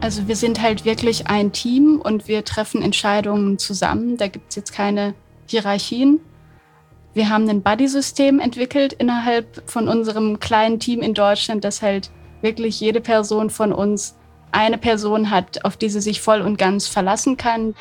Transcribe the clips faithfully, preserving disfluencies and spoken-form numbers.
Also wir sind halt wirklich ein Team und wir treffen Entscheidungen zusammen. Da gibt es jetzt keine Hierarchien. Wir haben ein Buddy-System entwickelt innerhalb von unserem kleinen Team in Deutschland, dass halt wirklich jede Person von uns eine Person hat, auf die sie sich voll und ganz verlassen kann.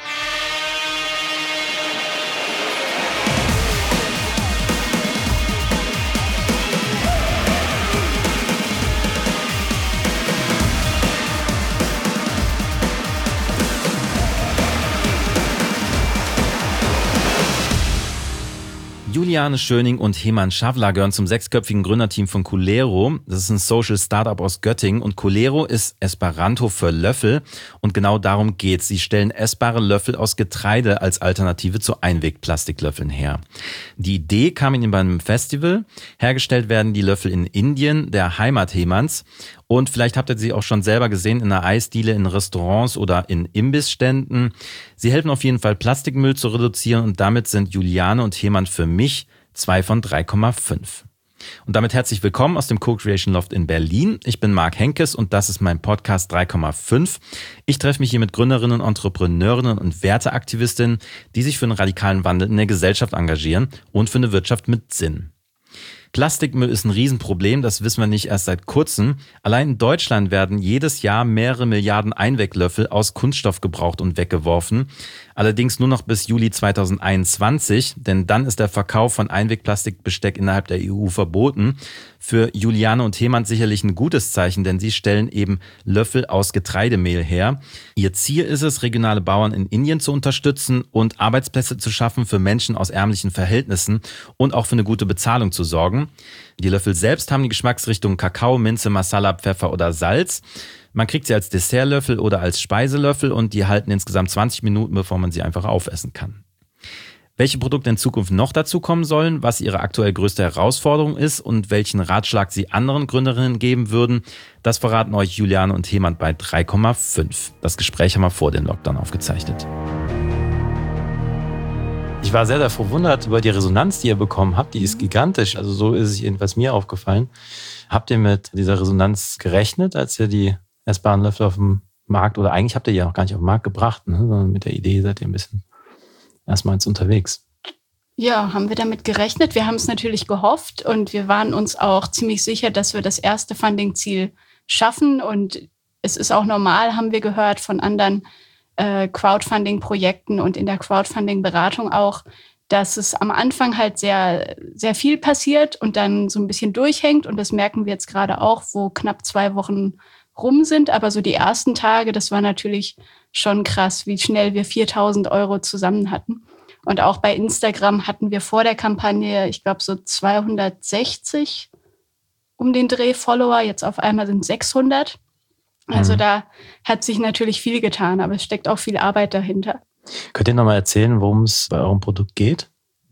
Juliane Schöning und Heman Schawla gehören zum sechsköpfigen Gründerteam von Culero. Das ist ein Social Startup aus Göttingen und Culero ist Esperanto für Löffel und genau darum geht's. Sie stellen essbare Löffel aus Getreide als Alternative zu Einwegplastiklöffeln her. Die Idee kam ihnen bei einem Festival. Hergestellt werden die Löffel in Indien, der Heimat Hemans. Und vielleicht habt ihr sie auch schon selber gesehen in einer Eisdiele, in Restaurants oder in Imbissständen. Sie helfen auf jeden Fall, Plastikmüll zu reduzieren und damit sind Juliane und Heman für mich zwei von drei Komma fünf. Und damit herzlich willkommen aus dem Co-Creation Loft in Berlin. Ich bin Marc Henkes und das ist mein Podcast drei Komma fünf. Ich treffe mich hier mit Gründerinnen, Entrepreneurinnen und Werteaktivistinnen, die sich für einen radikalen Wandel in der Gesellschaft engagieren und für eine Wirtschaft mit Sinn. Plastikmüll ist ein Riesenproblem, das wissen wir nicht erst seit kurzem. Allein in Deutschland werden jedes Jahr mehrere Milliarden Einweglöffel aus Kunststoff gebraucht und weggeworfen. Allerdings nur noch bis Juli zweitausendeinundzwanzig, denn dann ist der Verkauf von Einwegplastikbesteck innerhalb der E U verboten. Für Juliane und Heman sicherlich ein gutes Zeichen, denn sie stellen eben Löffel aus Getreidemehl her. Ihr Ziel ist es, regionale Bauern in Indien zu unterstützen und Arbeitsplätze zu schaffen für Menschen aus ärmlichen Verhältnissen und auch für eine gute Bezahlung zu sorgen. Die Löffel selbst haben die Geschmacksrichtungen Kakao, Minze, Masala, Pfeffer oder Salz. Man kriegt sie als Dessertlöffel oder als Speiselöffel und die halten insgesamt zwanzig Minuten, bevor man sie einfach aufessen kann. Welche Produkte in Zukunft noch dazu kommen sollen, was ihre aktuell größte Herausforderung ist und welchen Ratschlag sie anderen Gründerinnen geben würden, das verraten euch Juliane und Heman bei drei Komma fünf. Das Gespräch haben wir vor dem Lockdown aufgezeichnet. Ich war sehr, sehr verwundert über die Resonanz, die ihr bekommen habt. Die ist gigantisch. Also so ist es jedenfalls mir aufgefallen. Habt ihr mit dieser Resonanz gerechnet, als ihr die essbaren Löffel auf dem Markt, oder eigentlich habt ihr ja auch gar nicht auf den Markt gebracht, ne? Sondern mit der Idee seid ihr ein bisschen erstmals unterwegs? Ja, haben wir damit gerechnet. Wir haben es natürlich gehofft und wir waren uns auch ziemlich sicher, dass wir das erste Funding-Ziel schaffen. Und es ist auch normal, haben wir gehört von anderen äh, Crowdfunding-Projekten und in der Crowdfunding-Beratung auch, dass es am Anfang halt sehr, sehr viel passiert und dann so ein bisschen durchhängt. Und das merken wir jetzt gerade auch, wo knapp zwei Wochen rum sind. Aber so die ersten Tage, das war natürlich schon krass, wie schnell wir viertausend Euro zusammen hatten. Und auch bei Instagram hatten wir vor der Kampagne, ich glaube, so zweihundertsechzig um den Dreh Follower. Jetzt auf einmal sind sechshundert. Also mhm. da hat sich natürlich viel getan, aber es steckt auch viel Arbeit dahinter. Könnt ihr nochmal erzählen, worum es bei eurem Produkt geht?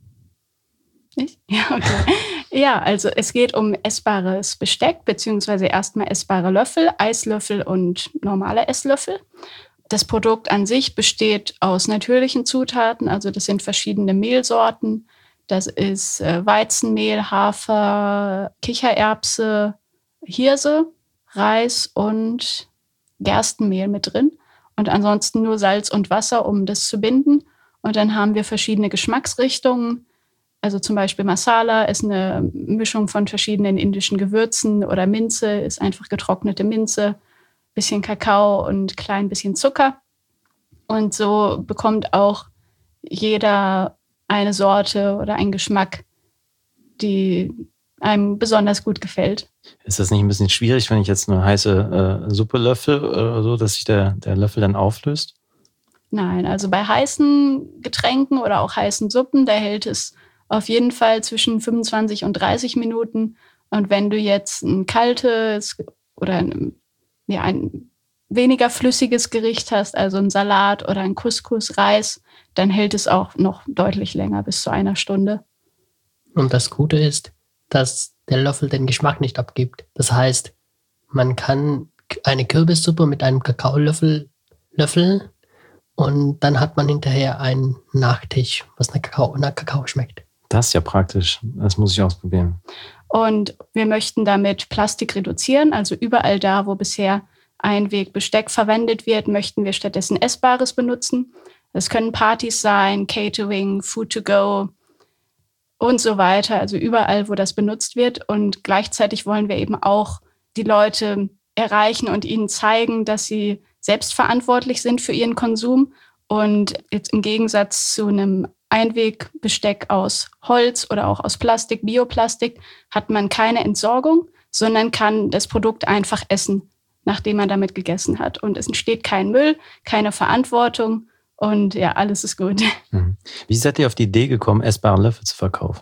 Ich? Ja, okay. Ja, also es geht um essbares Besteck, beziehungsweise erstmal essbare Löffel, Eislöffel und normale Esslöffel. Das Produkt an sich besteht aus natürlichen Zutaten, also das sind verschiedene Mehlsorten. Das ist Weizenmehl, Hafer, Kichererbse, Hirse, Reis und Gerstenmehl mit drin. Und ansonsten nur Salz und Wasser, um das zu binden. Und dann haben wir verschiedene Geschmacksrichtungen. Also zum Beispiel Masala ist eine Mischung von verschiedenen indischen Gewürzen oder Minze ist einfach getrocknete Minze. Bisschen Kakao und klein bisschen Zucker. Und so bekommt auch jeder eine Sorte oder einen Geschmack, die einem besonders gut gefällt. Ist das nicht ein bisschen schwierig, wenn ich jetzt eine heiße äh, Suppe löffel oder so, dass sich der, der Löffel dann auflöst? Nein, also bei heißen Getränken oder auch heißen Suppen, da hält es auf jeden Fall zwischen fünfundzwanzig und dreißig Minuten. Und wenn du jetzt ein kaltes oder ein ja, ein weniger flüssiges Gericht hast, also ein Salat oder ein Couscous, Reis, dann hält es auch noch deutlich länger, bis zu einer Stunde. Und das Gute ist, dass der Löffel den Geschmack nicht abgibt. Das heißt, man kann eine Kürbissuppe mit einem Kakaolöffel löffeln und dann hat man hinterher einen Nachtisch, was nach Kakao, nach Kakao schmeckt. Das ist ja praktisch. Das muss ich ausprobieren. Und wir möchten damit Plastik reduzieren, also überall da, wo bisher Einwegbesteck verwendet wird, möchten wir stattdessen Essbares benutzen. Es können Partys sein, Catering, Food to go und so weiter, also überall, wo das benutzt wird. Und gleichzeitig wollen wir eben auch die Leute erreichen und ihnen zeigen, dass sie selbstverantwortlich sind für ihren Konsum. Und jetzt im Gegensatz zu einem Einwegbesteck aus Holz oder auch aus Plastik, Bioplastik, hat man keine Entsorgung, sondern kann das Produkt einfach essen, nachdem man damit gegessen hat. Und es entsteht kein Müll, keine Verantwortung und ja, alles ist gut. Wie seid ihr auf die Idee gekommen, essbare Löffel zu verkaufen?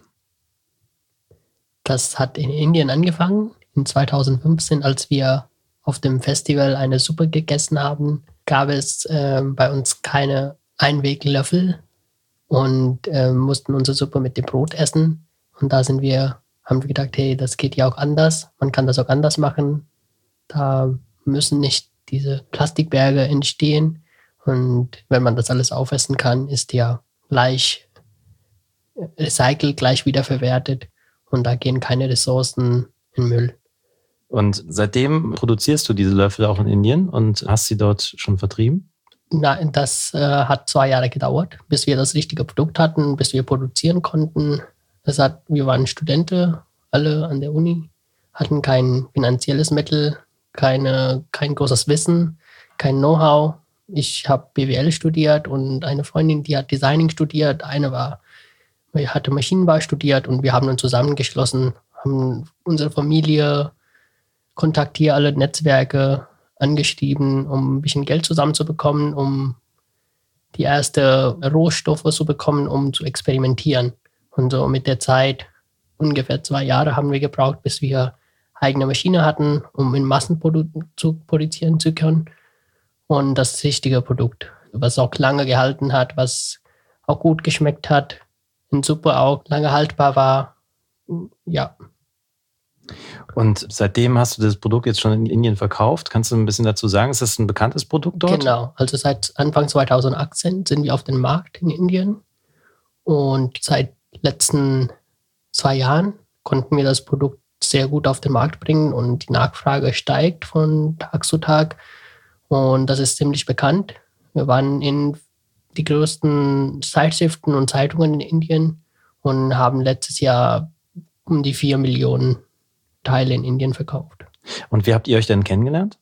Das hat in Indien angefangen, in zweitausendfünfzehn, als wir auf dem Festival eine Suppe gegessen haben, gab es äh, bei uns keine Einweglöffel und äh, mussten unsere Suppe mit dem Brot essen. Und da sind wir, haben wir gedacht, hey, das geht ja auch anders. Man kann das auch anders machen. Da müssen nicht diese Plastikberge entstehen. Und wenn man das alles aufessen kann, ist ja gleich recycelt, gleich wiederverwertet. Und da gehen keine Ressourcen in Müll. Und seitdem produzierst du diese Löffel auch in Indien und hast sie dort schon vertrieben? Nein, das äh, hat zwei Jahre gedauert, bis wir das richtige Produkt hatten, bis wir produzieren konnten. Das hat, wir waren Studenten, alle an der Uni, hatten kein finanzielles Mittel, keine, kein großes Wissen, kein Know-how. Ich habe B W L studiert und eine Freundin, die hat Designing studiert. Eine war, hatte Maschinenbau studiert und wir haben uns zusammengeschlossen, haben unsere Familie kontaktiert, alle Netzwerke angeschrieben, um ein bisschen Geld zusammenzubekommen, um die ersten Rohstoffe zu bekommen, um zu experimentieren. Und so mit der Zeit, ungefähr zwei Jahre haben wir gebraucht, bis wir eigene Maschine hatten, um in Massen produ- zu produzieren zu können. Und das richtige Produkt, was auch lange gehalten hat, was auch gut geschmeckt hat, in Suppe auch lange haltbar war. Ja. Und seitdem hast du das Produkt jetzt schon in Indien verkauft. Kannst du ein bisschen dazu sagen? Ist das ein bekanntes Produkt dort? Genau. Also seit Anfang zweitausendachtzehn sind wir auf dem Markt in Indien. Und seit letzten zwei Jahren konnten wir das Produkt sehr gut auf den Markt bringen und die Nachfrage steigt von Tag zu Tag. Und das ist ziemlich bekannt. Wir waren in die größten Zeitschriften und Zeitungen in Indien und haben letztes Jahr um die vier Millionen Teile in Indien verkauft. Und wie habt ihr euch denn kennengelernt?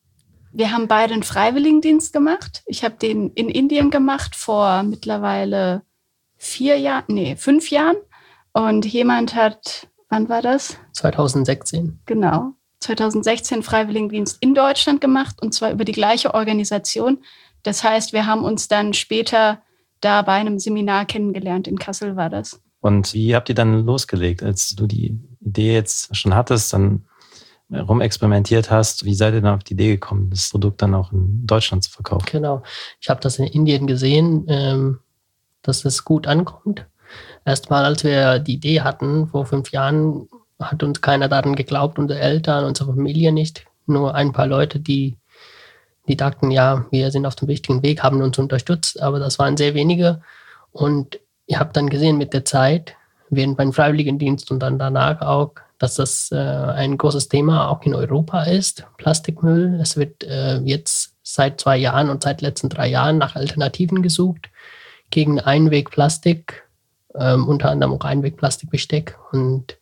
Wir haben beide einen Freiwilligendienst gemacht. Ich habe den in Indien gemacht vor mittlerweile vier Jahren, nee, fünf Jahren. Und jemand hat, wann war das? zweitausendsechzehn. Genau, zweitausendsechzehn Freiwilligendienst in Deutschland gemacht und zwar über die gleiche Organisation. Das heißt, wir haben uns dann später da bei einem Seminar kennengelernt. In Kassel war das. Und wie habt ihr dann losgelegt, als du die Idee jetzt schon hattest, dann rumexperimentiert hast? Wie seid ihr dann auf die Idee gekommen, das Produkt dann auch in Deutschland zu verkaufen? Genau. Ich habe das in Indien gesehen, ähm, dass es gut ankommt. Erstmal, als wir die Idee hatten, vor fünf Jahren, hat uns keiner daran geglaubt, unsere Eltern, unsere Familie nicht. Nur ein paar Leute, die, die dachten, ja, wir sind auf dem richtigen Weg, haben uns unterstützt, aber das waren sehr wenige. Und ich habe dann gesehen mit der Zeit, während meinem Freiwilligendienst und dann danach auch, dass das äh, ein großes Thema auch in Europa ist, Plastikmüll. Es wird äh, jetzt seit zwei Jahren und seit letzten drei Jahren nach Alternativen gesucht gegen Einwegplastik, ähm, unter anderem auch Einwegplastikbesteck. Und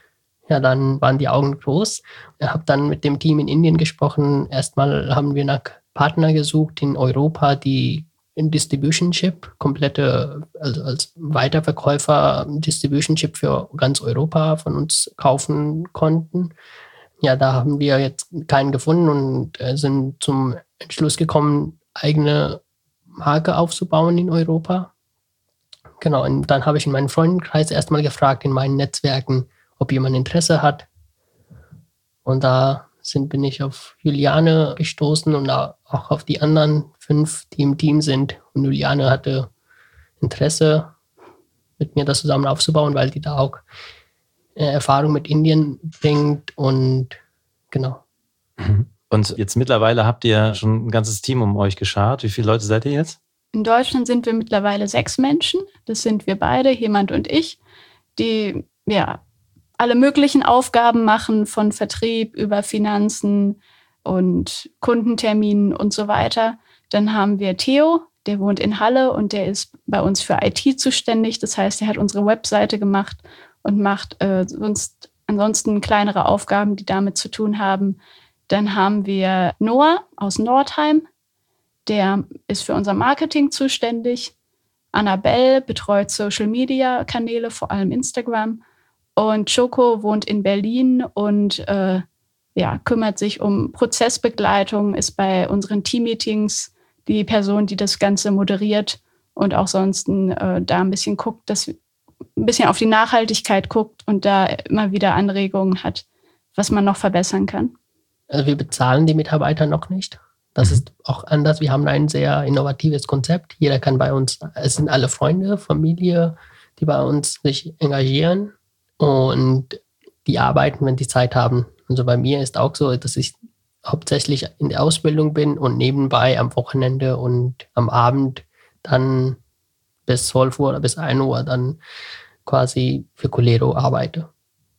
ja, dann waren die Augen groß. Ich habe dann mit dem Team in Indien gesprochen. Erstmal haben wir nach Partnern gesucht in Europa, die in Distribution Chip, komplette, also als Weiterverkäufer Distribution Chip für ganz Europa von uns kaufen konnten. Ja, da haben wir jetzt keinen gefunden und äh, sind zum Entschluss gekommen, eigene Marke aufzubauen in Europa. Genau, und dann habe ich in meinem Freundenkreis erstmal gefragt, in meinen Netzwerken, ob jemand Interesse hat. Und da sind, bin ich auf Juliane gestoßen und auch auf die anderen fünf, die im Team sind. Und Juliane hatte Interesse, mit mir das zusammen aufzubauen, weil die da auch äh, Erfahrung mit Indien bringt und genau. Und jetzt mittlerweile habt ihr schon ein ganzes Team um euch geschart. Wie viele Leute seid ihr jetzt? In Deutschland sind wir mittlerweile sechs Menschen. Das sind wir beide, jemand und ich, die ja alle möglichen Aufgaben machen, von Vertrieb über Finanzen, und Kundenterminen und so weiter. Dann haben wir Theo, der wohnt in Halle und der ist bei uns für I T zuständig. Das heißt, er hat unsere Webseite gemacht und macht äh, sonst ansonsten kleinere Aufgaben, die damit zu tun haben. Dann haben wir Noah aus Nordheim, der ist für unser Marketing zuständig. Annabelle betreut Social-Media-Kanäle, vor allem Instagram. Und Choco wohnt in Berlin und äh, ja, kümmert sich um Prozessbegleitung, ist bei unseren Team-Meetings die Person, die das Ganze moderiert und auch sonst äh, da ein bisschen guckt, dass ein bisschen auf die Nachhaltigkeit guckt und da immer wieder Anregungen hat, was man noch verbessern kann. Also wir bezahlen die Mitarbeiter noch nicht. Das ist auch anders. Wir haben ein sehr innovatives Konzept. Jeder kann bei uns, es sind alle Freunde, Familie, die bei uns sich engagieren und die arbeiten, wenn die Zeit haben. Also bei mir ist auch so, dass ich hauptsächlich in der Ausbildung bin und nebenbei am Wochenende und am Abend dann bis zwölf Uhr oder bis ein Uhr dann quasi für Culero arbeite.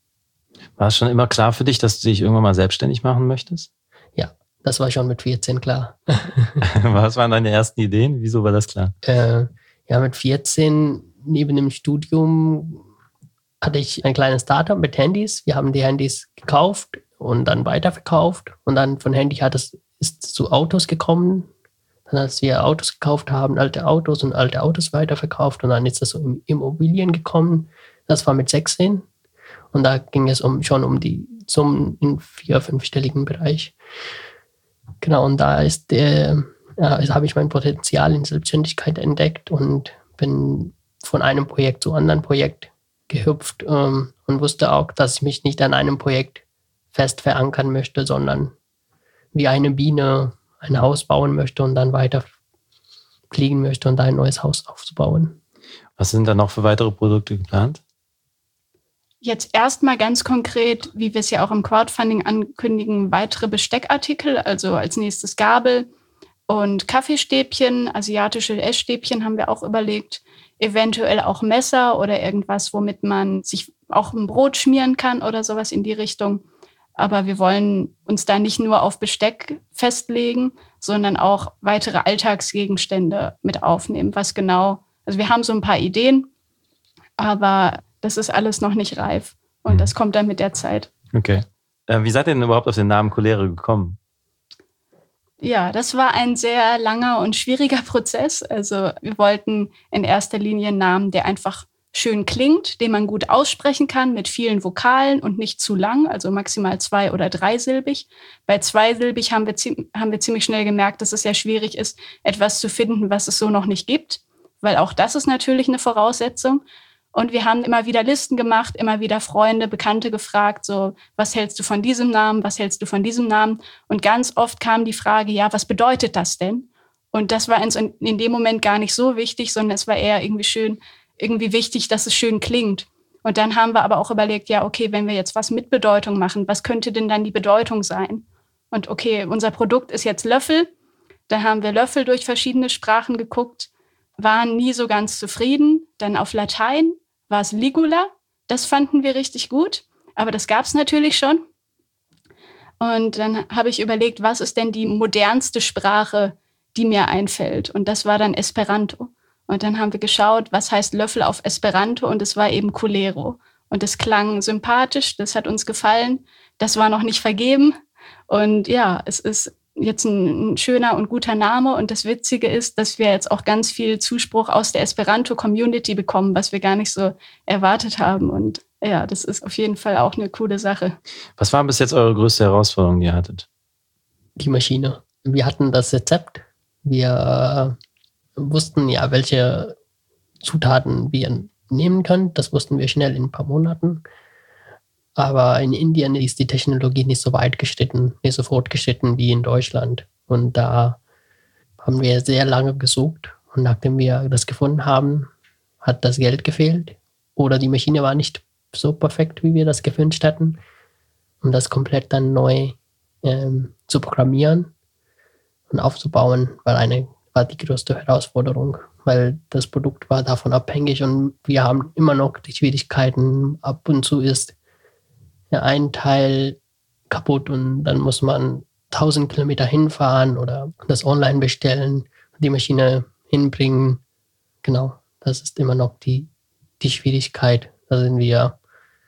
War es schon immer klar für dich, dass du dich irgendwann mal selbstständig machen möchtest? Ja, das war schon mit vierzehn klar. Was waren deine ersten Ideen? Wieso war das klar? Äh, ja, mit vierzehn neben dem Studium hatte ich ein kleines Startup mit Handys. Wir haben die Handys gekauft und dann weiterverkauft. Und dann von Handy hat es, ist es zu Autos gekommen. Dann, als wir Autos gekauft haben, alte Autos und alte Autos weiterverkauft. Und dann ist das so in Immobilien gekommen. Das war mit sechzehn. Und da ging es um, schon um die Summen im vier-, fünfstelligen Bereich. Genau, und da ist der, ja, habe ich mein Potenzial in Selbstständigkeit entdeckt und bin von einem Projekt zu anderen Projekt gehüpft ähm, und wusste auch, dass ich mich nicht an einem Projekt fest verankern möchte, sondern wie eine Biene ein Haus bauen möchte und dann weiter fliegen möchte und da ein neues Haus aufzubauen. Was sind da noch für weitere Produkte geplant? Jetzt erstmal ganz konkret, wie wir es ja auch im Crowdfunding ankündigen, weitere Besteckartikel, also als nächstes Gabel und Kaffeestäbchen, asiatische Essstäbchen haben wir auch überlegt, eventuell auch Messer oder irgendwas, womit man sich auch ein Brot schmieren kann oder sowas in die Richtung. Aber wir wollen uns da nicht nur auf Besteck festlegen, sondern auch weitere Alltagsgegenstände mit aufnehmen. Was genau, also wir haben so ein paar Ideen, aber das ist alles noch nicht reif und das kommt dann mit der Zeit. Okay. Äh, wie seid ihr denn überhaupt auf den Namen Culero gekommen? Ja, das war ein sehr langer und schwieriger Prozess. Also wir wollten in erster Linie einen Namen, der einfach schön klingt, den man gut aussprechen kann mit vielen Vokalen und nicht zu lang, also maximal zwei- oder dreisilbig. Bei zweisilbig haben wir, haben wir ziemlich schnell gemerkt, dass es sehr schwierig ist, etwas zu finden, was es so noch nicht gibt, weil auch das ist natürlich eine Voraussetzung. Und wir haben immer wieder Listen gemacht, immer wieder Freunde, Bekannte gefragt, so, was hältst du von diesem Namen, was hältst du von diesem Namen? Und ganz oft kam die Frage, ja, was bedeutet das denn? Und das war uns in dem Moment gar nicht so wichtig, sondern es war eher irgendwie schön, irgendwie wichtig, dass es schön klingt. Und dann haben wir aber auch überlegt, ja, okay, wenn wir jetzt was mit Bedeutung machen, was könnte denn dann die Bedeutung sein? Und okay, unser Produkt ist jetzt Löffel. Da haben wir Löffel durch verschiedene Sprachen geguckt, waren nie so ganz zufrieden. Dann auf Latein war es Ligula. Das fanden wir richtig gut, aber das gab es natürlich schon. Und dann habe ich überlegt, was ist denn die modernste Sprache, die mir einfällt? Und das war dann Esperanto. Und dann haben wir geschaut, was heißt Löffel auf Esperanto? Und es war eben Culero. Und es klang sympathisch, das hat uns gefallen. Das war noch nicht vergeben. Und ja, es ist jetzt ein, ein schöner und guter Name. Und das Witzige ist, dass wir jetzt auch ganz viel Zuspruch aus der Esperanto-Community bekommen, was wir gar nicht so erwartet haben. Und ja, das ist auf jeden Fall auch eine coole Sache. Was war bis jetzt eure größte Herausforderung, die ihr hattet? Die Maschine. Wir hatten das Rezept. Wir äh, wussten ja, welche Zutaten wir nehmen können. Das wussten wir schnell in ein paar Monaten. Aber in Indien ist die Technologie nicht so weit geschritten, nicht so fortgeschritten wie in Deutschland. Und da haben wir sehr lange gesucht. Und nachdem wir das gefunden haben, hat das Geld gefehlt. Oder die Maschine war nicht so perfekt, wie wir das gewünscht hatten. Um das komplett dann neu ähm, zu programmieren und aufzubauen, war eine war die größte Herausforderung, weil das Produkt war davon abhängig und wir haben immer noch die Schwierigkeiten. Ab und zu ist ja ein Teil kaputt und dann muss man tausend Kilometer hinfahren oder das online bestellen, die Maschine hinbringen. Genau, das ist immer noch die, die Schwierigkeit. Da sind wir,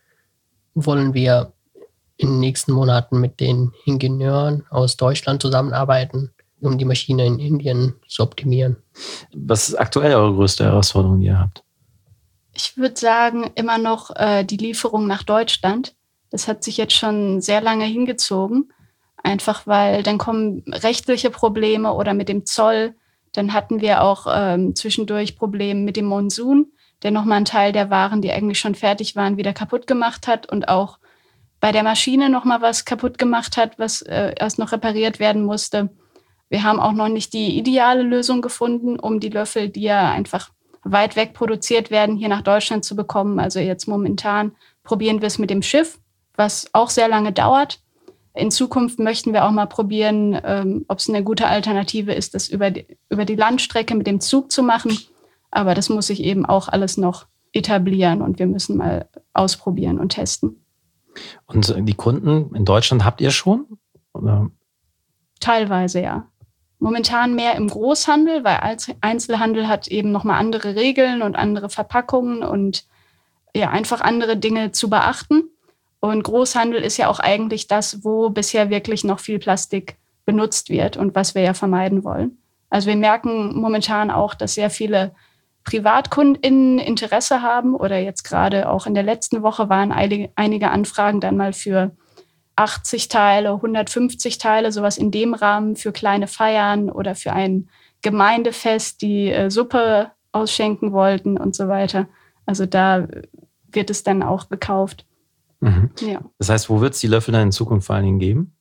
wollen wir in den nächsten Monaten mit den Ingenieuren aus Deutschland zusammenarbeiten, um die Maschine in Indien zu optimieren. Was ist aktuell eure größte Herausforderung, die ihr habt? Ich würde sagen, immer noch äh, die Lieferung nach Deutschland. Das hat sich jetzt schon sehr lange hingezogen. Einfach weil dann kommen rechtliche Probleme oder mit dem Zoll. Dann hatten wir auch ähm, zwischendurch Probleme mit dem Monsun, der nochmal einen Teil der Waren, die eigentlich schon fertig waren, wieder kaputt gemacht hat und auch bei der Maschine nochmal was kaputt gemacht hat, was äh, erst noch repariert werden musste. Wir haben auch noch nicht die ideale Lösung gefunden, um die Löffel, die ja einfach weit weg produziert werden, hier nach Deutschland zu bekommen. Also jetzt momentan probieren wir es mit dem Schiff, was auch sehr lange dauert. In Zukunft möchten wir auch mal probieren, ähm, ob es eine gute Alternative ist, das über die, über die Landstrecke mit dem Zug zu machen. Aber das muss sich eben auch alles noch etablieren und wir müssen mal ausprobieren und testen. Und die Kunden in Deutschland habt ihr schon? Oder? Teilweise, ja. Momentan mehr im Großhandel, weil Einzelhandel hat eben nochmal andere Regeln und andere Verpackungen und ja, einfach andere Dinge zu beachten. Und Großhandel ist ja auch eigentlich das, wo bisher wirklich noch viel Plastik benutzt wird und was wir ja vermeiden wollen. Also wir merken momentan auch, dass sehr viele PrivatkundInnen Interesse haben oder jetzt gerade auch in der letzten Woche waren einige Anfragen dann mal für achtzig Teile, hundertfünfzig Teile, sowas in dem Rahmen für kleine Feiern oder für ein Gemeindefest, die äh, Suppe ausschenken wollten und so weiter. Also da wird es dann auch gekauft. Mhm. Ja. Das heißt, wo wird es die Löffel dann in Zukunft vor allen Dingen geben?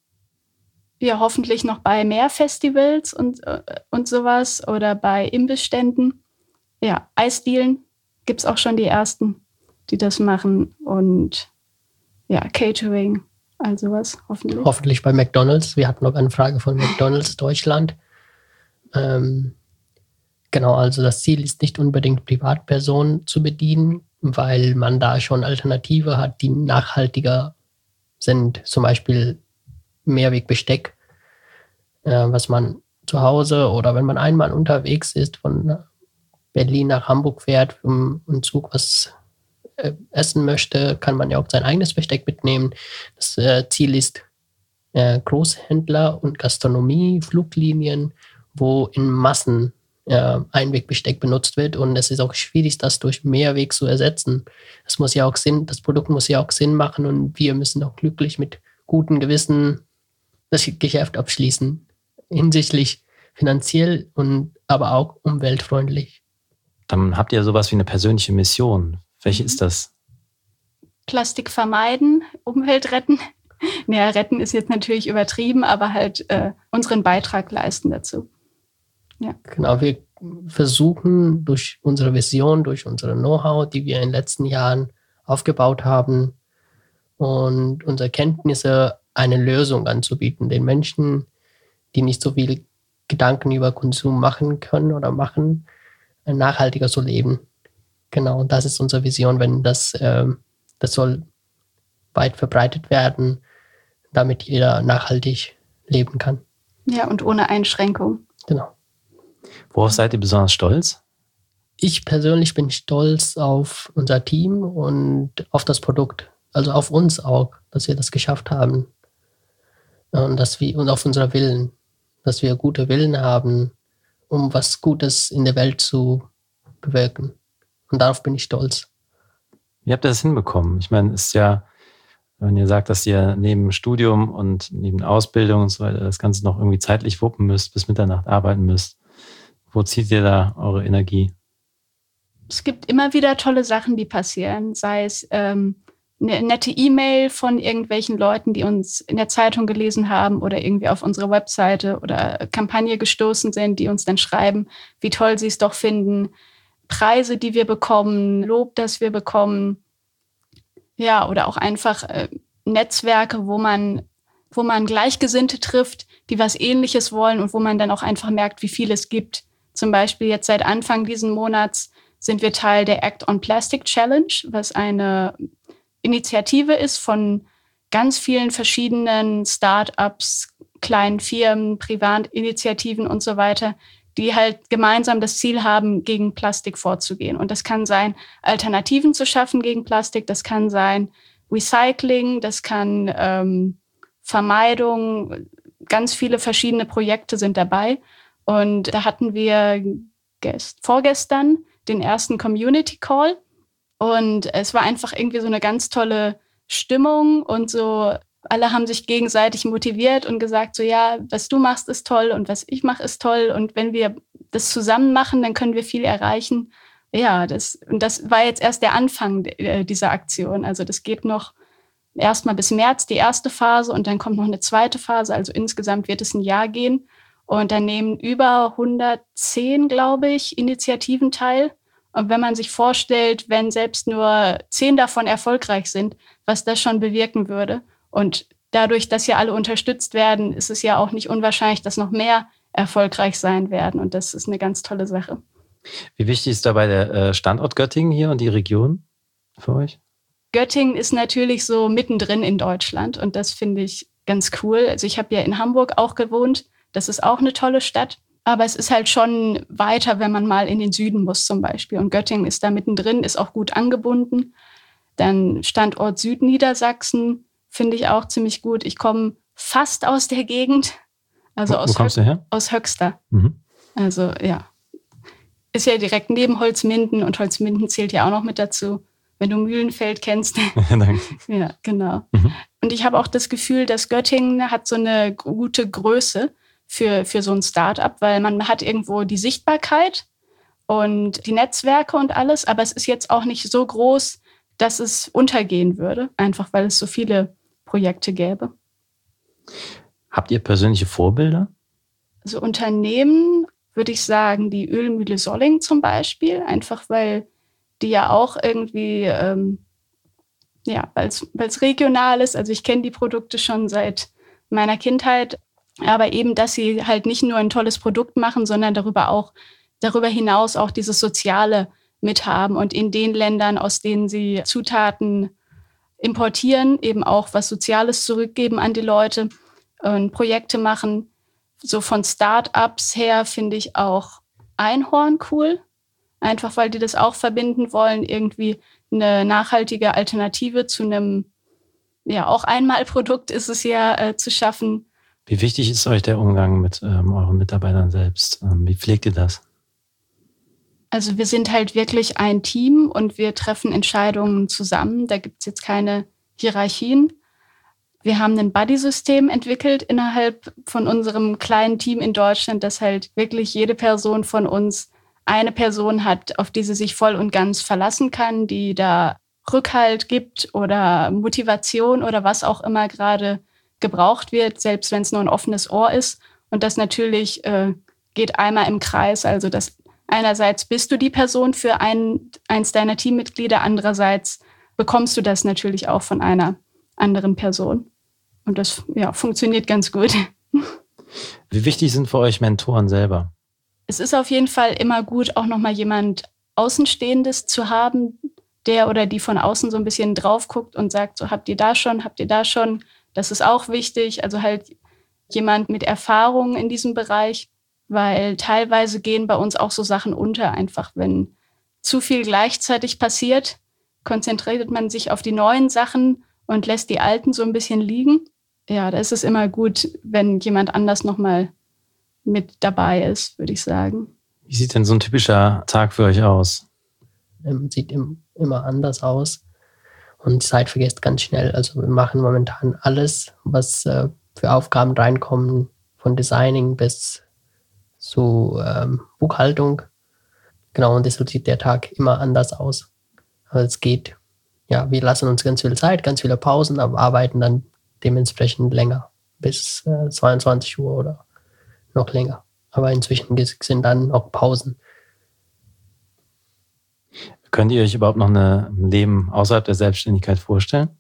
Ja, hoffentlich noch bei mehr Festivals und, äh, und sowas oder bei Imbissständen. Ja, Eisdielen gibt es auch schon die ersten, die das machen und ja, Catering. Also was, hoffentlich. Hoffentlich bei McDonald's. Wir hatten noch eine Frage von McDonald's Deutschland. Ähm, genau, also das Ziel ist nicht unbedingt Privatpersonen zu bedienen, weil man da schon Alternative hat, die nachhaltiger sind. Zum Beispiel Mehrwegbesteck, äh, was man zu Hause oder wenn man einmal unterwegs ist, von Berlin nach Hamburg fährt, um einen Zug was essen möchte, kann man ja auch sein eigenes Besteck mitnehmen. Das äh, Ziel ist äh, Großhändler und Gastronomie, Fluglinien, wo in Massen äh, Einwegbesteck benutzt wird und es ist auch schwierig, das durch Mehrweg zu ersetzen. Das muss ja auch Sinn, das Produkt muss ja auch Sinn machen und wir müssen auch glücklich mit gutem Gewissen das Geschäft abschließen, hinsichtlich finanziell und aber auch umweltfreundlich. Dann habt ihr sowas wie eine persönliche Mission. Welche ist das? Plastik vermeiden, Umwelt retten. Naja, retten ist jetzt natürlich übertrieben, aber halt äh, unseren Beitrag leisten dazu. Ja. Genau, wir versuchen durch unsere Vision, durch unsere Know-how, die wir in den letzten Jahren aufgebaut haben und unsere Kenntnisse, eine Lösung anzubieten, den Menschen, die nicht so viel Gedanken über Konsum machen können oder machen, nachhaltiger zu leben. Genau, und das ist unsere Vision, wenn das, ähm, das soll weit verbreitet werden, damit jeder nachhaltig leben kann. Ja, und ohne Einschränkung. Genau. Worauf seid ihr besonders stolz? Ich persönlich bin stolz auf unser Team und auf das Produkt, also auf uns auch, dass wir das geschafft haben und, dass wir, und auf unseren Willen, dass wir gute Willen haben, um was Gutes in der Welt zu bewirken. Und darauf bin ich stolz. Wie habt ihr das hinbekommen? Ich meine, es ist ja, wenn ihr sagt, dass ihr neben Studium und neben Ausbildung und so weiter das Ganze noch irgendwie zeitlich wuppen müsst, bis Mitternacht arbeiten müsst. Wo zieht ihr da eure Energie? Es gibt immer wieder tolle Sachen, die passieren. Sei es ähm, eine nette E-Mail von irgendwelchen Leuten, die uns in der Zeitung gelesen haben oder irgendwie auf unsere Webseite oder Kampagne gestoßen sind, die uns dann schreiben, wie toll sie es doch finden. Preise, die wir bekommen, Lob, das wir bekommen. Ja, oder auch einfach äh, Netzwerke, wo man, wo man Gleichgesinnte trifft, die was Ähnliches wollen und wo man dann auch einfach merkt, wie viel es gibt. Zum Beispiel jetzt seit Anfang diesen Monats sind wir Teil der Act on Plastic Challenge, was eine Initiative ist von ganz vielen verschiedenen Start-ups, kleinen Firmen, Privatinitiativen und so weiter, die halt gemeinsam das Ziel haben, gegen Plastik vorzugehen. Und das kann sein, Alternativen zu schaffen gegen Plastik, das kann sein Recycling, das kann ähm, Vermeidung, ganz viele verschiedene Projekte sind dabei. Und da hatten wir gest- vorgestern den ersten Community Call. Und es war einfach irgendwie so eine ganz tolle Stimmung und so, alle haben sich gegenseitig motiviert und gesagt so, ja, was du machst, ist toll und was ich mache, ist toll. Und wenn wir das zusammen machen, dann können wir viel erreichen. Ja, das, und das war jetzt erst der Anfang dieser Aktion. Also das geht noch erstmal bis März, die erste Phase, und dann kommt noch eine zweite Phase. Also insgesamt wird es ein Jahr gehen. Und dann nehmen über hundertzehn, glaube ich, Initiativen teil. Und wenn man sich vorstellt, wenn selbst nur zehn davon erfolgreich sind, was das schon bewirken würde. Und dadurch, dass ja alle unterstützt werden, ist es ja auch nicht unwahrscheinlich, dass noch mehr erfolgreich sein werden. Und das ist eine ganz tolle Sache. Wie wichtig ist dabei der Standort Göttingen hier und die Region für euch? Göttingen ist natürlich so mittendrin in Deutschland und das finde ich ganz cool. Also ich habe ja in Hamburg auch gewohnt. Das ist auch eine tolle Stadt. Aber es ist halt schon weiter, wenn man mal in den Süden muss zum Beispiel. Und Göttingen ist da mittendrin, ist auch gut angebunden. Dann Standort Südniedersachsen finde ich auch ziemlich gut. Ich komme fast aus der Gegend. Also wo, aus, wo kommst Hö- du her? aus Höxter. Mhm. Also ja, ist ja direkt neben Holzminden und Holzminden zählt ja auch noch mit dazu, wenn du Mühlenfeld kennst. Danke. Ja, genau. Mhm. Und ich habe auch das Gefühl, dass Göttingen hat so eine gute Größe für, für so ein Start-up, weil man hat irgendwo die Sichtbarkeit und die Netzwerke und alles, aber es ist jetzt auch nicht so groß, dass es untergehen würde, einfach weil es so viele Projekte gäbe. Habt ihr persönliche Vorbilder? Also Unternehmen würde ich sagen, die Ölmühle Solling zum Beispiel, einfach weil die ja auch irgendwie, ähm, ja, weil es regional ist. Also ich kenne die Produkte schon seit meiner Kindheit, aber eben, dass sie halt nicht nur ein tolles Produkt machen, sondern darüber auch, darüber hinaus auch dieses Soziale mithaben und in den Ländern, aus denen sie Zutaten importieren, eben auch was Soziales zurückgeben an die Leute und Projekte machen. So von Start-ups her finde ich auch Einhorn cool, einfach weil die das auch verbinden wollen, irgendwie eine nachhaltige Alternative zu einem, ja, auch Einmalprodukt ist es ja, äh, zu schaffen. Wie wichtig ist euch der Umgang mit ähm, euren Mitarbeitern selbst? Ähm, wie pflegt ihr das? Also wir sind halt wirklich ein Team und wir treffen Entscheidungen zusammen. Da gibt es jetzt keine Hierarchien. Wir haben ein Buddy-System entwickelt innerhalb von unserem kleinen Team in Deutschland, dass halt wirklich jede Person von uns eine Person hat, auf die sie sich voll und ganz verlassen kann, die da Rückhalt gibt oder Motivation oder was auch immer gerade gebraucht wird, selbst wenn es nur ein offenes Ohr ist. Und das natürlich äh, geht einmal im Kreis. Also das einerseits bist du die Person für ein, eins deiner Teammitglieder, andererseits bekommst du das natürlich auch von einer anderen Person. Und das, ja, funktioniert ganz gut. Wie wichtig sind für euch Mentoren selber? Es ist auf jeden Fall immer gut, auch nochmal jemand Außenstehendes zu haben, der oder die von außen so ein bisschen drauf guckt und sagt, so habt ihr da schon, habt ihr da schon. Das ist auch wichtig. Also halt jemand mit Erfahrung in diesem Bereich, weil teilweise gehen bei uns auch so Sachen unter, einfach wenn zu viel gleichzeitig passiert, konzentriert man sich auf die neuen Sachen und lässt die alten so ein bisschen liegen. Ja, da ist es immer gut, wenn jemand anders nochmal mit dabei ist, würde ich sagen. Wie sieht denn so ein typischer Tag für euch aus? Ähm, sieht im, immer anders aus und die Zeit vergeht ganz schnell. Also wir machen momentan alles, was äh, für Aufgaben reinkommen, von Designing bis zu ähm, Buchhaltung. Genau, und deshalb sieht der Tag immer anders aus. Aber es geht, ja, wir lassen uns ganz viel Zeit, ganz viele Pausen, aber arbeiten dann dementsprechend länger, bis äh, zweiundzwanzig Uhr oder noch länger. Aber inzwischen sind dann auch Pausen. Könnt ihr euch überhaupt noch eine, ein Leben außerhalb der Selbstständigkeit vorstellen?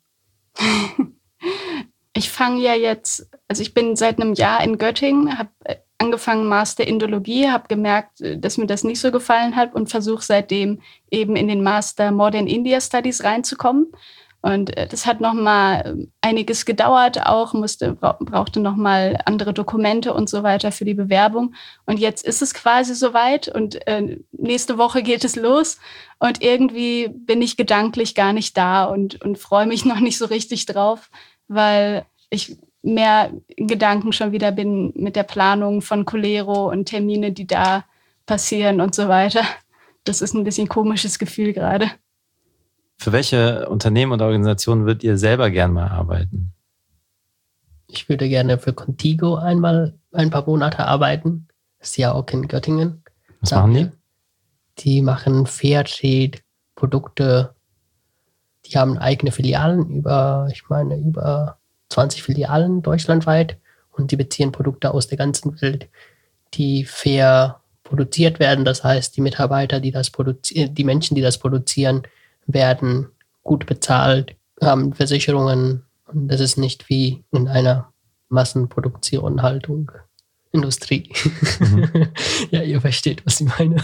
Ich fange ja jetzt, also ich bin seit einem Jahr in Göttingen, habe angefangen Master Indologie, habe gemerkt, dass mir das nicht so gefallen hat und versuche seitdem eben in den Master Modern India Studies reinzukommen, Und äh, das hat nochmal einiges gedauert, auch musste, bra- brauchte nochmal andere Dokumente und so weiter für die Bewerbung. Und jetzt ist es quasi soweit und äh, nächste Woche geht es los. Und irgendwie bin ich gedanklich gar nicht da und, und freue mich noch nicht so richtig drauf, weil ich mehr in Gedanken schon wieder bin mit der Planung von Colero und Termine, die da passieren und so weiter. Das ist ein bisschen komisches Gefühl gerade. Für welche Unternehmen oder Organisationen würdet ihr selber gern mal arbeiten? Ich würde gerne für Contigo einmal ein paar Monate arbeiten. Das ist ja auch in Göttingen. Was machen die? Die machen Fairtrade-Produkte. Die haben eigene Filialen, über, ich meine, über zwanzig Filialen deutschlandweit. Und die beziehen Produkte aus der ganzen Welt, die fair produziert werden. Das heißt, die Mitarbeiter, die das produzieren, die Menschen, die das produzieren, werden gut bezahlt, haben Versicherungen. Und das ist nicht wie in einer Massenproduktion, Haltung, Industrie. Mhm. Ja, ihr versteht, was ich meine.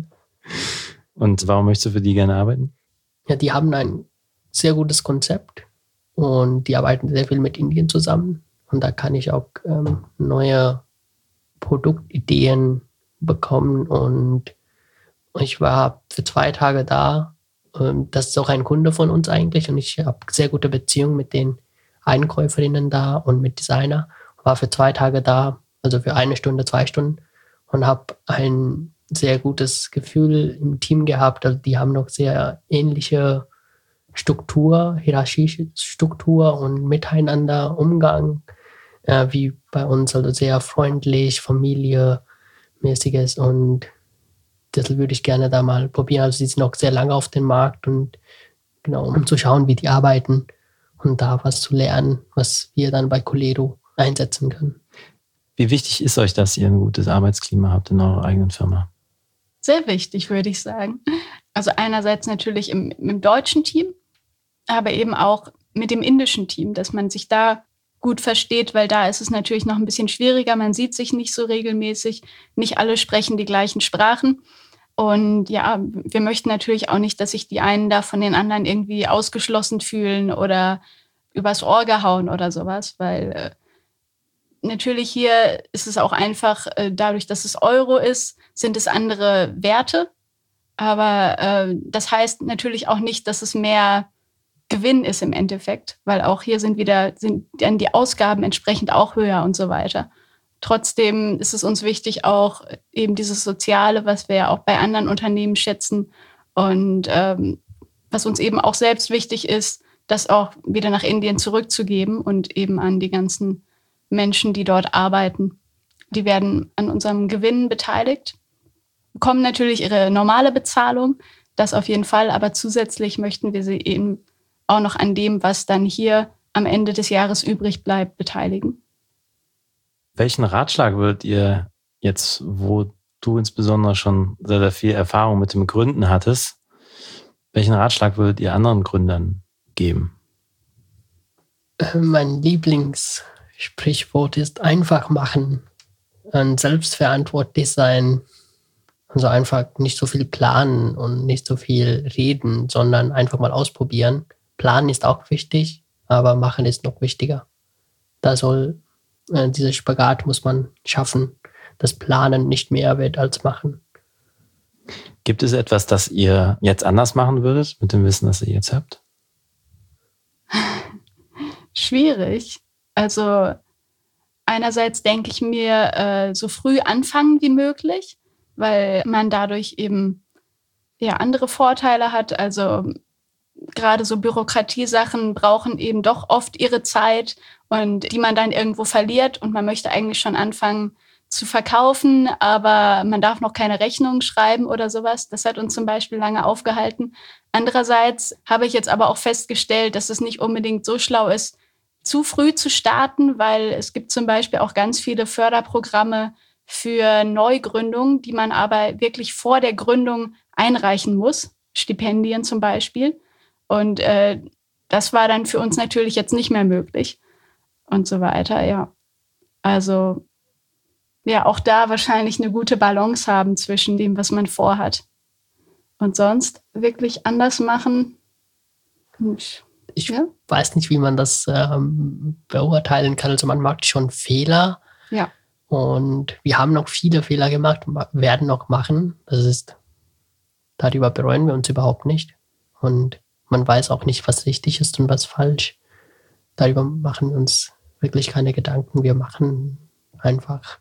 Und warum möchtest du für die gerne arbeiten? Ja, die haben ein sehr gutes Konzept und die arbeiten sehr viel mit Indien zusammen. Und da kann ich auch ähm, neue Produktideen bekommen. Und ich war für zwei Tage da. Ähm, das ist auch ein Kunde von uns eigentlich. Und ich habe sehr gute Beziehungen mit den Einkäuferinnen da und mit Designer. War für zwei Tage da, also für eine Stunde, zwei Stunden. Und habe ein sehr gutes Gefühl im Team gehabt. Also die haben noch sehr ähnliche Struktur, Hierarchiestruktur und miteinander Umgang äh, wie bei uns, also sehr freundlich, familiemäßiges und das würde ich gerne da mal probieren. Also sie sind noch sehr lange auf dem Markt und genau, um zu schauen, wie die arbeiten und da was zu lernen, was wir dann bei Colero einsetzen können. Wie wichtig ist euch, dass ihr ein gutes Arbeitsklima habt in eurer eigenen Firma? Sehr wichtig, würde ich sagen. Also einerseits natürlich im, im deutschen Team, aber eben auch mit dem indischen Team, dass man sich da gut versteht, weil da ist es natürlich noch ein bisschen schwieriger. Man sieht sich nicht so regelmäßig. Nicht alle sprechen die gleichen Sprachen. Und ja, wir möchten natürlich auch nicht, dass sich die einen da von den anderen irgendwie ausgeschlossen fühlen oder übers Ohr gehauen oder sowas, weil äh, natürlich hier ist es auch einfach, äh, dadurch, dass es Euro ist, sind es andere Werte. Aber äh, das heißt natürlich auch nicht, dass es mehr Gewinn ist im Endeffekt, weil auch hier sind wieder sind dann die Ausgaben entsprechend auch höher und so weiter. Trotzdem ist es uns wichtig, auch eben dieses Soziale, was wir ja auch bei anderen Unternehmen schätzen und ähm, was uns eben auch selbst wichtig ist, das auch wieder nach Indien zurückzugeben und eben an die ganzen Menschen, die dort arbeiten. Die werden an unserem Gewinn beteiligt, bekommen natürlich ihre normale Bezahlung, das auf jeden Fall, aber zusätzlich möchten wir sie eben auch noch an dem, was dann hier am Ende des Jahres übrig bleibt, beteiligen. Welchen Ratschlag würdet ihr jetzt, wo du insbesondere schon sehr, sehr viel Erfahrung mit dem Gründen hattest, welchen Ratschlag würdet ihr anderen Gründern geben? Mein Lieblingssprichwort ist einfach machen und selbstverantwortlich sein. Also einfach nicht so viel planen und nicht so viel reden, sondern einfach mal ausprobieren. Planen ist auch wichtig, aber machen ist noch wichtiger. Da soll äh, dieser Spagat muss man schaffen, dass Planen nicht mehr wird als machen. Gibt es etwas, das ihr jetzt anders machen würdet mit dem Wissen, das ihr jetzt habt? Schwierig. Also einerseits denke ich mir, äh, so früh anfangen wie möglich, weil man dadurch eben ja andere Vorteile hat. Also gerade so Bürokratiesachen brauchen eben doch oft ihre Zeit und die man dann irgendwo verliert und man möchte eigentlich schon anfangen zu verkaufen, aber man darf noch keine Rechnung schreiben oder sowas. Das hat uns zum Beispiel lange aufgehalten. Andererseits habe ich jetzt aber auch festgestellt, dass es nicht unbedingt so schlau ist, zu früh zu starten, weil es gibt zum Beispiel auch ganz viele Förderprogramme für Neugründungen, die man aber wirklich vor der Gründung einreichen muss. Stipendien zum Beispiel. Und äh, das war dann für uns natürlich jetzt nicht mehr möglich und so weiter, ja. Also ja, auch da wahrscheinlich eine gute Balance haben zwischen dem, was man vorhat. Und sonst wirklich anders machen, ich Ja. weiß nicht, wie man das ähm, beurteilen kann. Also man macht schon Fehler. Ja. Und wir haben noch viele Fehler gemacht, ma- werden noch machen. Das ist, darüber bereuen wir uns überhaupt nicht. Und man weiß auch nicht, was richtig ist und was falsch. Darüber machen wir uns wirklich keine Gedanken. Wir machen einfach.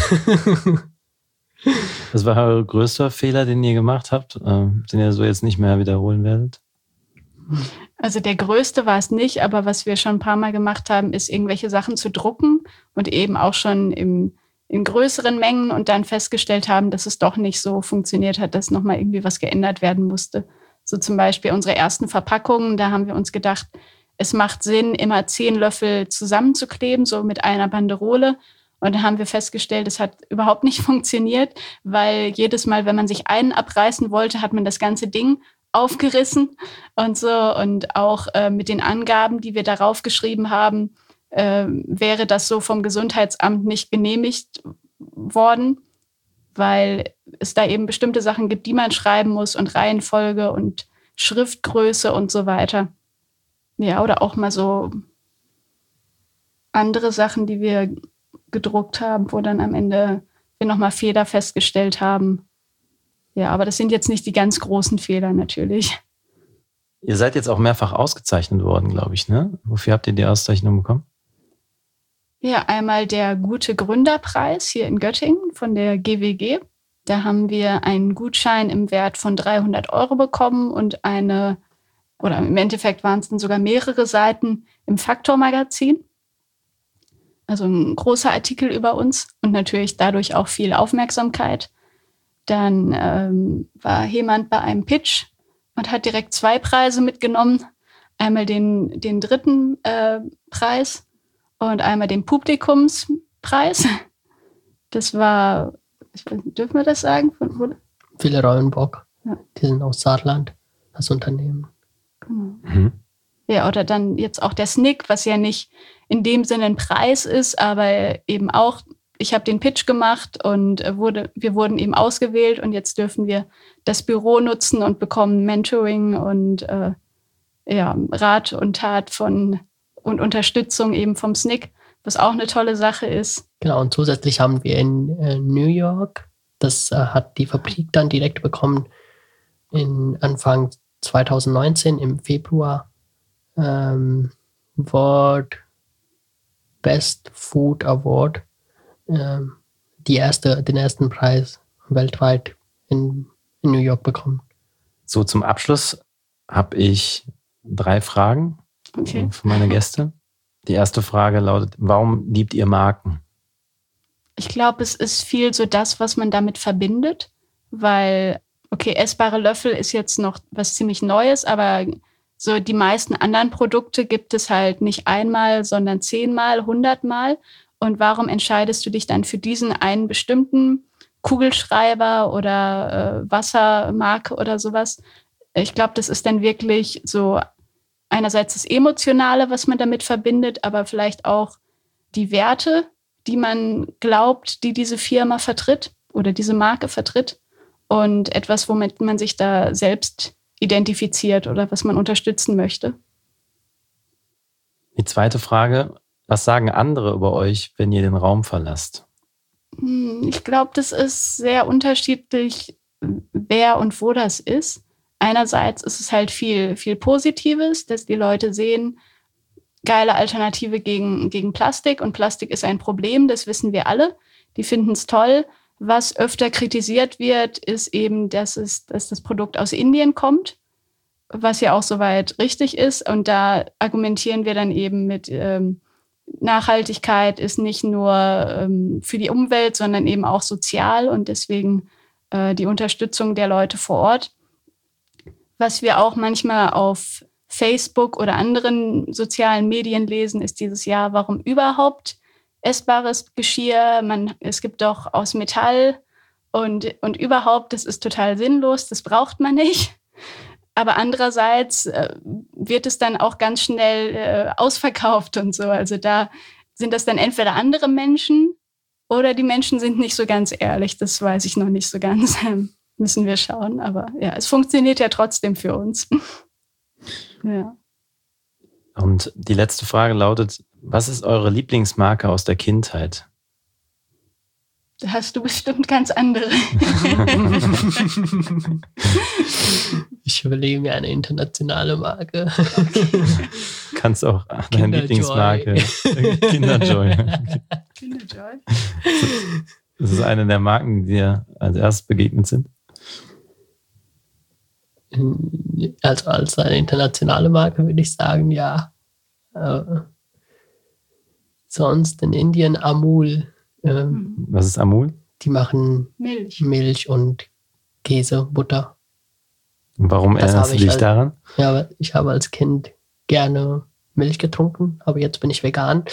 Was war euer größter Fehler, den ihr gemacht habt, äh, den ihr so jetzt nicht mehr wiederholen werdet? Also der größte war es nicht, aber was wir schon ein paar Mal gemacht haben, ist irgendwelche Sachen zu drucken und eben auch schon im, in größeren Mengen und dann festgestellt haben, dass es doch nicht so funktioniert hat, dass nochmal irgendwie was geändert werden musste. So zum Beispiel unsere ersten Verpackungen, da haben wir uns gedacht, es macht Sinn, immer zehn Löffel zusammenzukleben, so mit einer Banderole. Und dann haben wir festgestellt, es hat überhaupt nicht funktioniert, weil jedes Mal, wenn man sich einen abreißen wollte, hat man das ganze Ding aufgerissen und so. Und auch äh, mit den Angaben, die wir darauf geschrieben haben, äh, wäre das so vom Gesundheitsamt nicht genehmigt worden, weil es da eben bestimmte Sachen gibt, die man schreiben muss und Reihenfolge und Schriftgröße und so weiter. Ja, oder auch mal so andere Sachen, die wir gedruckt haben, wo dann am Ende wir nochmal Fehler festgestellt haben. Ja, aber das sind jetzt nicht die ganz großen Fehler natürlich. Ihr seid jetzt auch mehrfach ausgezeichnet worden, glaube ich, ne? Wofür habt ihr die Auszeichnung bekommen? Ja, einmal der Gute Gründerpreis hier in Göttingen von der G W G. Da haben wir einen Gutschein im Wert von dreihundert Euro bekommen und eine, oder im Endeffekt waren es dann sogar mehrere Seiten im Faktor-Magazin. Also ein großer Artikel über uns und natürlich dadurch auch viel Aufmerksamkeit. Dann ähm, war Hemand bei einem Pitch und hat direkt zwei Preise mitgenommen. Einmal den, den dritten äh, Preis und einmal den Publikumspreis. Das war, ich weiß nicht, dürfen wir das sagen? Von, wo? Viele Reuenbock, Ja. die sind aus Saarland, das Unternehmen. Genau. Mhm. Ja, oder dann jetzt auch der S N I C, was ja nicht in dem Sinne ein Preis ist, aber eben auch, ich habe den Pitch gemacht und wurde, wir wurden eben ausgewählt und jetzt dürfen wir das Büro nutzen und bekommen Mentoring und äh, ja, Rat und Tat von und Unterstützung eben vom S N I C, was auch eine tolle Sache ist. Genau, und zusätzlich haben wir in äh, New York, das äh, hat die Fabrik dann direkt bekommen, in Anfang zwanzig neunzehn im Februar, ähm, World Best Food Award, ähm, die erste, den ersten Preis weltweit in, in New York bekommen. So, zum Abschluss habe ich drei Fragen Okay. für meine Gäste. Die erste Frage lautet, warum liebt ihr Marken? Ich glaube, es ist viel so das, was man damit verbindet, weil, okay, essbare Löffel ist jetzt noch was ziemlich Neues, aber so die meisten anderen Produkte gibt es halt nicht einmal, sondern zehnmal, hundertmal. Und warum entscheidest du dich dann für diesen einen bestimmten Kugelschreiber oder äh, Wassermarke oder sowas? Ich glaube, das ist dann wirklich so einerseits das Emotionale, was man damit verbindet, aber vielleicht auch die Werte, die man glaubt, die diese Firma vertritt oder diese Marke vertritt und etwas, womit man sich da selbst identifiziert oder was man unterstützen möchte. Die zweite Frage, was sagen andere über euch, wenn ihr den Raum verlasst? Ich glaube, das ist sehr unterschiedlich, wer und wo das ist. Einerseits ist es halt viel, viel Positives, dass die Leute sehen, geile Alternative gegen, gegen Plastik und Plastik ist ein Problem, das wissen wir alle. Die finden es toll. Was öfter kritisiert wird, ist eben, dass, es, dass das Produkt aus Indien kommt, was ja auch soweit richtig ist. Und da argumentieren wir dann eben mit ähm, Nachhaltigkeit ist nicht nur ähm, für die Umwelt, sondern eben auch sozial und deswegen äh, die Unterstützung der Leute vor Ort. Was wir auch manchmal auf Facebook oder anderen sozialen Medien lesen, ist dieses Jahr, warum überhaupt essbares Geschirr? Man, es gibt doch aus Metall und, und überhaupt, das ist total sinnlos, das braucht man nicht. Aber andererseits äh, wird es dann auch ganz schnell äh, ausverkauft und so. Also da sind das dann entweder andere Menschen oder die Menschen sind nicht so ganz ehrlich. Das weiß ich noch nicht so ganz. Müssen wir schauen. Aber ja, es funktioniert ja trotzdem für uns. Ja. Und die letzte Frage lautet, was ist eure Lieblingsmarke aus der Kindheit? Da hast du bestimmt ganz andere. Ich überlege mir eine internationale Marke. Kannst auch deine Lieblingsmarke. Kinderjoy. Kinderjoy. Das ist eine der Marken, die dir als erstes begegnet sind? Also als eine internationale Marke würde ich sagen, ja. Äh, sonst in Indien Amul. Ähm, Was ist Amul? Die machen Milch. Milch und Käse, Butter. Und warum Das erinnerst habe du ich dich als- daran? Ja, aber ich habe als Kind gerne Milch getrunken, aber jetzt bin ich vegan.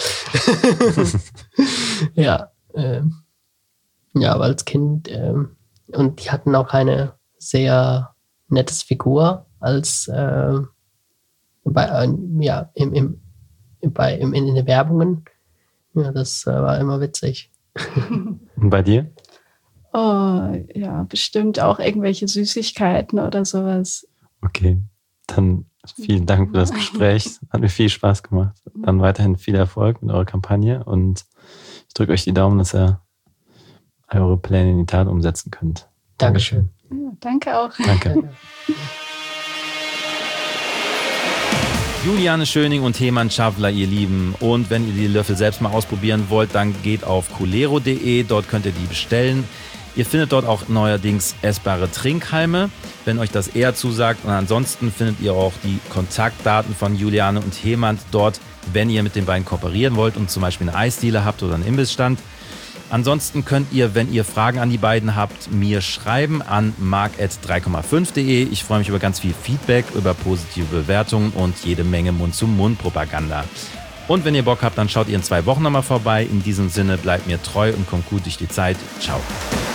ja, ähm, ja, aber als Kind ähm, und die hatten auch eine sehr nettes Figur als äh, bei äh, ja im, im, bei im, in den Werbungen. Ja, das äh, war immer witzig. Und bei dir? Oh, ja, bestimmt auch irgendwelche Süßigkeiten oder sowas. Okay, dann vielen Dank für das Gespräch. Hat mir viel Spaß gemacht. Dann weiterhin viel Erfolg mit eurer Kampagne und ich drücke euch die Daumen, dass ihr eure Pläne in die Tat umsetzen könnt. Dankeschön. Ja, danke auch. Danke. Juliane Schöning und Heman Schawla, ihr Lieben. Und wenn ihr die Löffel selbst mal ausprobieren wollt, dann geht auf culero punkt de. Dort könnt ihr die bestellen. Ihr findet dort auch neuerdings essbare Trinkhalme, wenn euch das eher zusagt. Und ansonsten findet ihr auch die Kontaktdaten von Juliane und Heman dort, wenn ihr mit den beiden kooperieren wollt und zum Beispiel eine Eisdiele habt oder einen Imbissstand. Ansonsten könnt ihr, wenn ihr Fragen an die beiden habt, mir schreiben an mark at drei Komma fünf punkt de. Ich freue mich über ganz viel Feedback, über positive Bewertungen und jede Menge Mund-zu-Mund-Propaganda. Und wenn ihr Bock habt, dann schaut ihr in zwei Wochen nochmal vorbei. In diesem Sinne, bleibt mir treu und kommt gut durch die Zeit. Ciao.